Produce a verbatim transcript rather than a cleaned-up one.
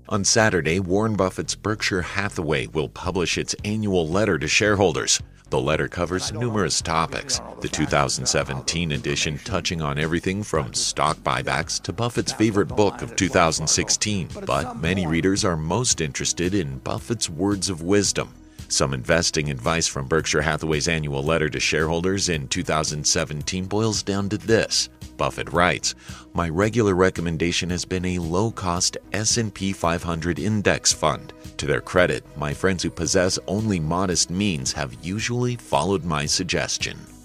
On Saturday, Warren Buffett's Berkshire Hathaway will publish its annual letter to shareholders. The letter covers numerous topics, the two thousand seventeen edition touching on everything from stock buybacks to Buffett's favorite book of two thousand sixteen. But many readers are most interested in Buffett's words of wisdom. Some investing advice from Berkshire Hathaway's annual letter to shareholders in two thousand seventeen boils down to this. Buffett writes, "My regular recommendation has been a low-cost S and P five hundred index fund. To their credit, my friends who possess only modest means have usually followed my suggestion."